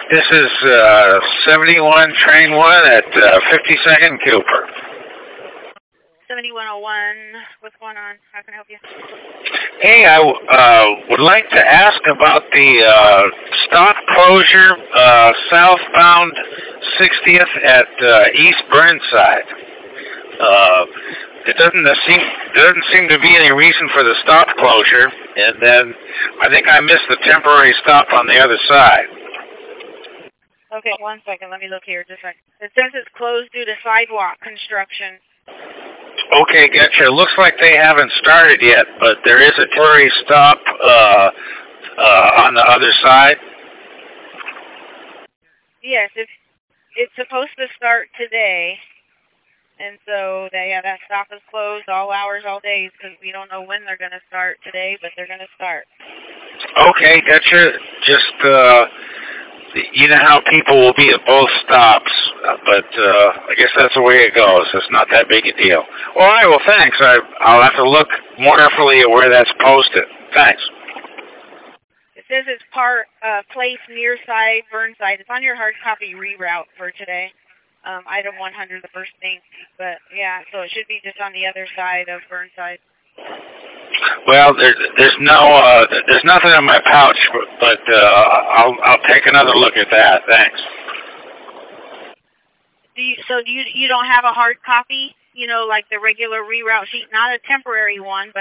This is 71 Train 1 at 52nd Cooper. 7101, what's going on? How can I help you? Hey, I would like to ask about the stop closure southbound 60th at East Burnside. It doesn't seem to be any reason for the stop closure, and then I think I missed the temporary stop on the other side. Okay, 1 second. Let me look here. Just a second. It says it's closed due to sidewalk construction. Okay, gotcha. Looks like they haven't started yet, but there is a temporary stop on the other side. Yes, it's supposed to start today, and so that stop is closed all hours, all days, because we don't know when they're going to start today, but they're going to start. Okay, gotcha. Just you know how people will be at both stops, but I guess that's the way it goes. It's not that big a deal. All right, well, thanks. I'll have to look more carefully at where that's posted. Thanks. It says it's place near side, Burnside. It's on your hard copy reroute for today. Item 100, the first thing. But, yeah, so it should be just on the other side of Burnside. Well, there's nothing in my pouch, but I'll take another look at that. Thanks. So you don't have a hard copy? You know, like the regular reroute sheet, not a temporary one, but